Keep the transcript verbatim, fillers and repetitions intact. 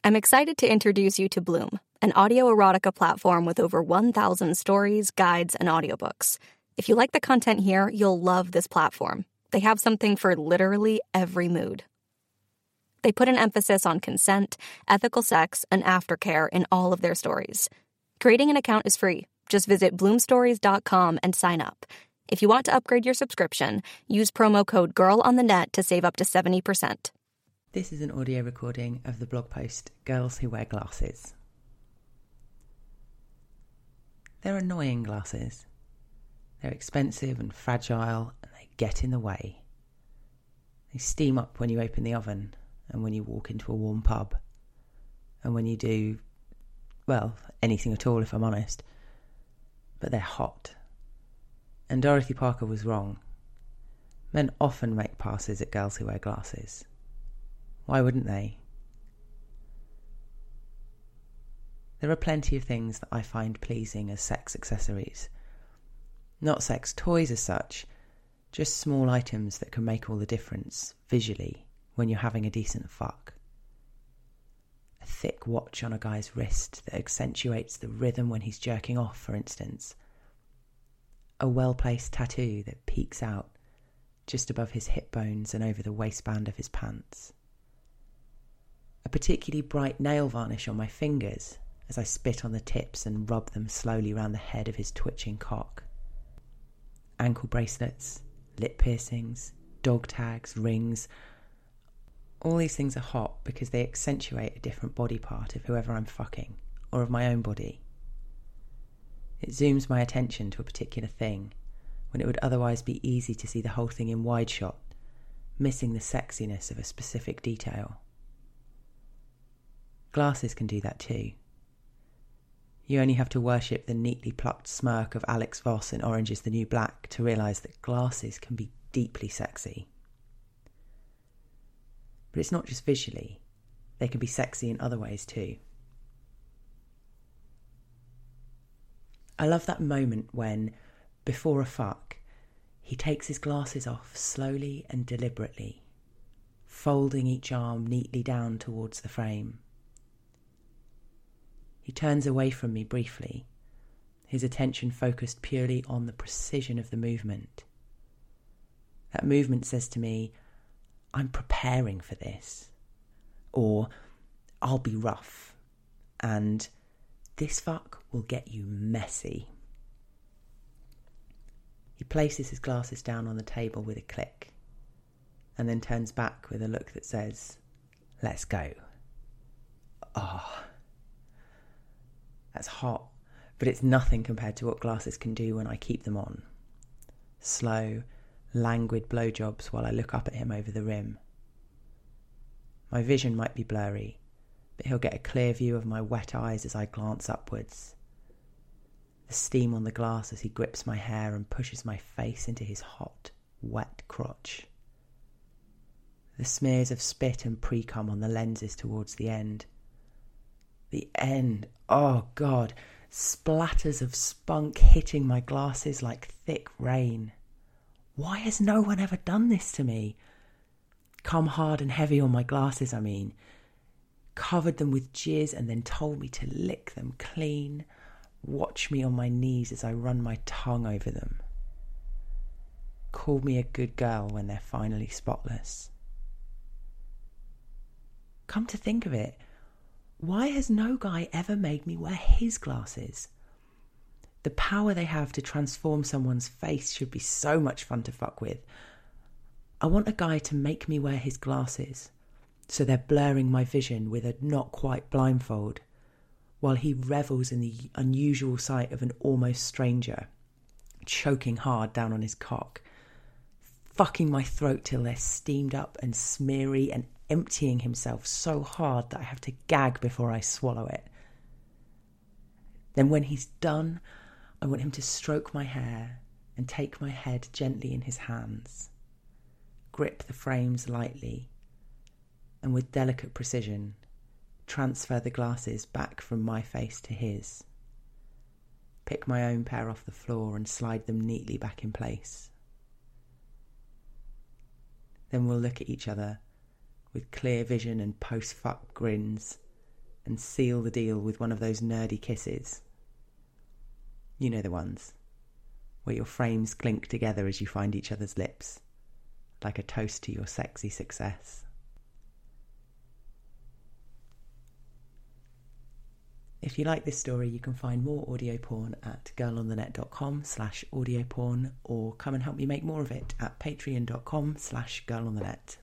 I'm excited to introduce you to Bloom, an audio erotica platform with over one thousand stories, guides, and audiobooks. If you like the content here, you'll love this platform. They have something for literally every mood. They put an emphasis on consent, ethical sex, and aftercare in all of their stories. Creating an account is free. Just visit bloom stories dot com and sign up. If you want to upgrade your subscription, use promo code GIRLONTHENET to save up to seventy percent. This is an audio recording of the blog post Girls Who Wear Glasses. They're annoying glasses. They're expensive and fragile, and they get in the way. They steam up when you open the oven and when you walk into a warm pub. And when you do, well, anything at all if I'm honest. But they're hot. And Dorothy Parker was wrong. Men often make passes at girls who wear glasses. Why wouldn't they? There are plenty of things that I find pleasing as sex accessories. Not sex toys as such, just small items that can make all the difference, visually, when you're having a decent fuck. A thick watch on a guy's wrist that accentuates the rhythm when he's jerking off, for instance. A well-placed tattoo that peeks out just above his hip bones and over the waistband of his pants. A particularly bright nail varnish on my fingers as I spit on the tips and rub them slowly round the head of his twitching cock. Ankle bracelets, lip piercings, dog tags, rings. All these things are hot because they accentuate a different body part of whoever I'm fucking, or of my own body. It zooms my attention to a particular thing, when it would otherwise be easy to see the whole thing in wide shot, missing the sexiness of a specific detail. Glasses can do that too. You only have to worship the neatly plucked smirk of Alex Voss in Orange is the New Black to realise that glasses can be deeply sexy. But it's not just visually. They can be sexy in other ways too. I love that moment when, before a fuck, he takes his glasses off slowly and deliberately, folding each arm neatly down towards the frame. He turns away from me briefly, his attention focused purely on the precision of the movement. That movement says to me, I'm preparing for this. Or, I'll be rough. And this fuck will get you messy. He places his glasses down on the table with a click, and then turns back with a look that says, let's go. Ah. Oh. That's hot, but it's nothing compared to what glasses can do when I keep them on. Slow, languid blowjobs while I look up at him over the rim. My vision might be blurry, but he'll get a clear view of my wet eyes as I glance upwards. The steam on the glass as he grips my hair and pushes my face into his hot, wet crotch. The smears of spit and pre-cum on the lenses towards the end. The end, oh God, splatters of spunk hitting my glasses like thick rain. Why has no one ever done this to me? Come hard and heavy on my glasses, I mean. Covered them with jizz and then told me to lick them clean. Watch me on my knees as I run my tongue over them. Called me a good girl when they're finally spotless. Come to think of it, why has no guy ever made me wear his glasses? The power they have to transform someone's face should be so much fun to fuck with. I want a guy to make me wear his glasses, so they're blurring my vision with a not quite blindfold, while he revels in the unusual sight of an almost stranger, choking hard down on his cock, fucking my throat till they're steamed up and smeary and emptying himself so hard that I have to gag before I swallow it. Then when he's done, I want him to stroke my hair and take my head gently in his hands, grip the frames lightly, and with delicate precision, transfer the glasses back from my face to his, pick my own pair off the floor and slide them neatly back in place. Then we'll look at each other with clear vision and post-fuck grins and seal the deal with one of those nerdy kisses. You know the ones, where your frames clink together as you find each other's lips, like a toast to your sexy success. If you like this story, you can find more audio porn at girlonthenet.com slash audio porn, or come and help me make more of it at patreon.com slash girlonthenet.